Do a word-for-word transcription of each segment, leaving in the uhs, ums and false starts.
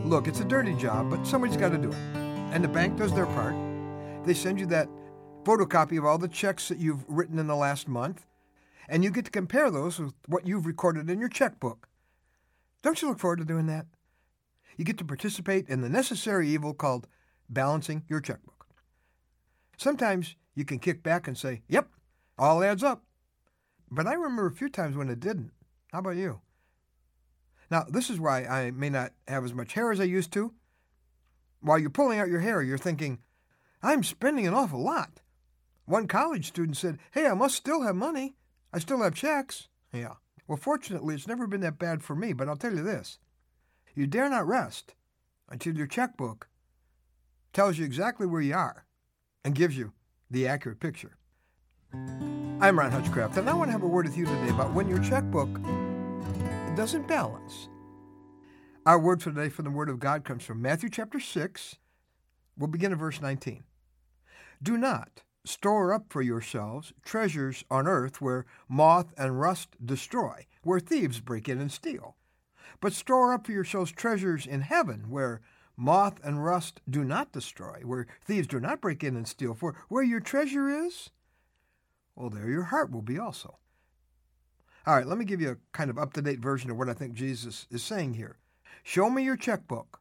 Look, it's a dirty job, but somebody's got to do it. And the bank does their part. They send you that photocopy of all the checks that you've written in the last month, and you get to compare those with what you've recorded in your checkbook. Don't you look forward to doing that? You get to participate in the necessary evil called balancing your checkbook. Sometimes you can kick back and say, yep, all adds up. But I remember a few times when it didn't. How about you? Now, this is why I may not have as much hair as I used to. While you're pulling out your hair, you're thinking, I'm spending an awful lot. One college student said, hey, I must still have money. I still have checks. Yeah. Well, fortunately, it's never been that bad for me, but I'll tell you this. You dare not rest until your checkbook tells you exactly where you are and gives you the accurate picture. I'm Ron Hutchcraft, and I want to have a word with you today about when your checkbook doesn't balance. Our word for today from the Word of God comes from Matthew chapter six. We'll begin at verse nineteen. Do not store up for yourselves treasures on earth where moth and rust destroy, where thieves break in and steal. But store up for yourselves treasures in heaven where moth and rust do not destroy, where thieves do not break in and steal. For where your treasure is, well, there your heart will be also. All right, let me give you a kind of up-to-date version of what I think Jesus is saying here. Show me your checkbook,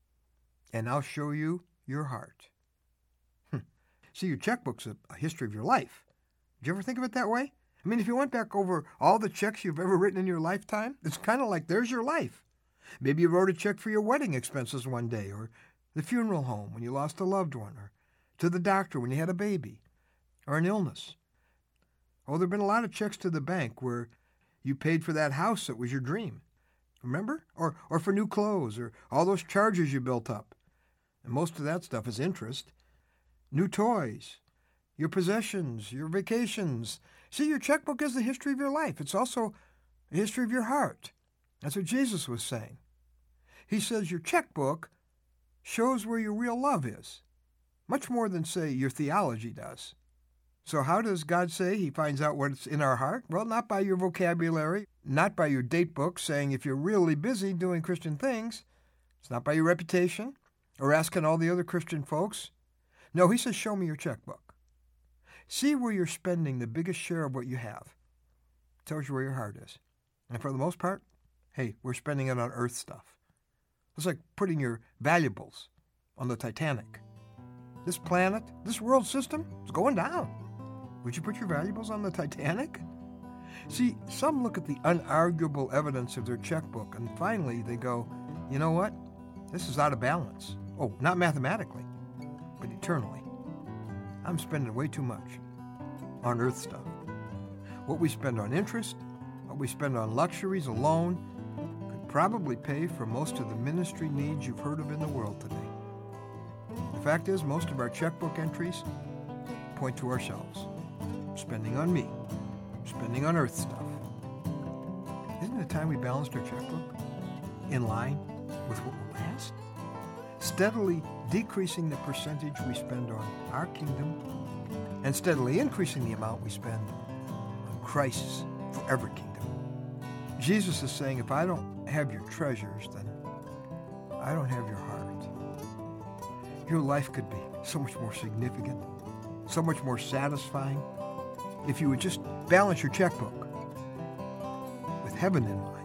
and I'll show you your heart. Hm. See, your checkbook's a, a history of your life. Did you ever think of it that way? I mean, if you went back over all the checks you've ever written in your lifetime, it's kind of like there's your life. Maybe you wrote a check for your wedding expenses one day, or the funeral home when you lost a loved one, or to the doctor when you had a baby, or an illness. Oh, there have been a lot of checks to the bank where you paid for that house that was your dream. Remember? Or or for new clothes, or all those charges you built up. And most of that stuff is interest. New toys, your possessions, your vacations. See, your checkbook is the history of your life. It's also the history of your heart. That's what Jesus was saying. He says your checkbook shows where your real love is, much more than, say, your theology does. So how does God say he finds out what's in our heart? Well, not by your vocabulary, not by your date book saying if you're really busy doing Christian things. It's not by your reputation or asking all the other Christian folks. No, he says, show me your checkbook. See where you're spending the biggest share of what you have. It tells you where your heart is. And for the most part, hey, we're spending it on earth stuff. It's like putting your valuables on the Titanic. This planet, this world system is going down. Would you put your valuables on the Titanic? See, some look at the unarguable evidence of their checkbook, and finally they go, you know what? This is out of balance. Oh, not mathematically, but eternally. I'm spending way too much on earth stuff. What we spend on interest, what we spend on luxuries alone, could probably pay for most of the ministry needs you've heard of in the world today. The fact is, most of our checkbook entries point to ourselves. Spending on me, spending on earth stuff. Isn't it time we balanced our checkbook in line with what will last? Steadily decreasing the percentage we spend on our kingdom and steadily increasing the amount we spend on Christ's forever kingdom. Jesus is saying, if I don't have your treasures, then I don't have your heart. Your life could be so much more significant, so much more satisfying, if you would just balance your checkbook with heaven in mind.